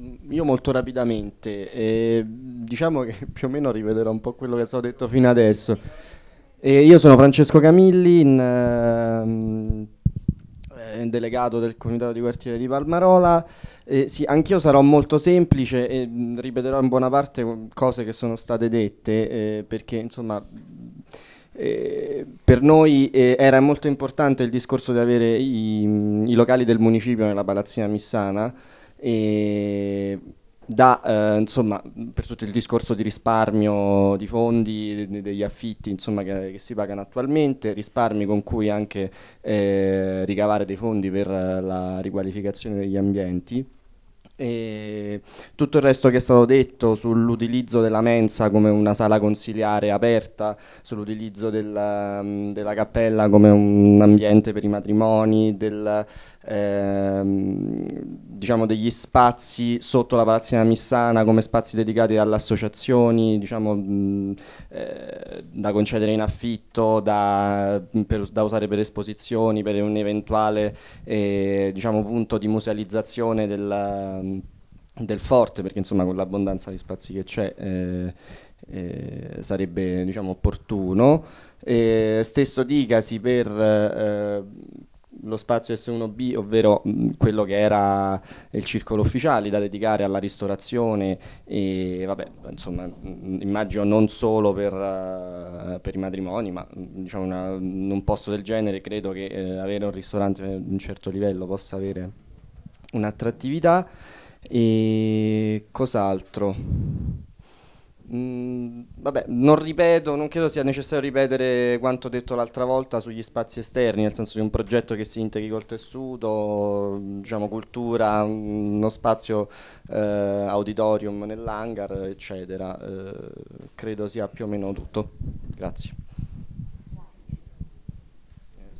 io molto rapidamente, diciamo che più o meno rivedrò un po' quello che è stato detto fino adesso. Io sono Francesco Camilli, delegato del Comitato di Quartiere di Palmarola. Sì, anch'io sarò molto semplice e ripeterò in buona parte cose che sono state dette, perché insomma per noi era molto importante il discorso di avere i locali del municipio nella Palazzina Missana e insomma, per tutto il discorso di risparmio di fondi, degli affitti, insomma, che si pagano attualmente, risparmi con cui anche ricavare dei fondi per la riqualificazione degli ambienti. E tutto il resto che è stato detto sull'utilizzo della mensa come una sala consiliare aperta, sull'utilizzo della cappella come un ambiente per i matrimoni, diciamo degli spazi sotto la Palazzina Missana come spazi dedicati alle associazioni, diciamo, da concedere in affitto, da usare per esposizioni, per un eventuale diciamo, punto di musealizzazione del forte, perché insomma con l'abbondanza di spazi che c'è sarebbe diciamo, opportuno. Stesso dicasi per lo spazio S1B, ovvero quello che era il circolo ufficiale da dedicare alla ristorazione e vabbè, insomma, immagino non solo per i matrimoni, ma diciamo in un posto del genere credo che avere un ristorante di un certo livello possa avere un'attrattività. E cos'altro? Vabbè, non ripeto, non credo sia necessario ripetere quanto detto l'altra volta sugli spazi esterni, nel senso di un progetto che si integri col tessuto, diciamo cultura, uno spazio auditorium nell'hangar, eccetera. Credo sia più o meno tutto. Grazie.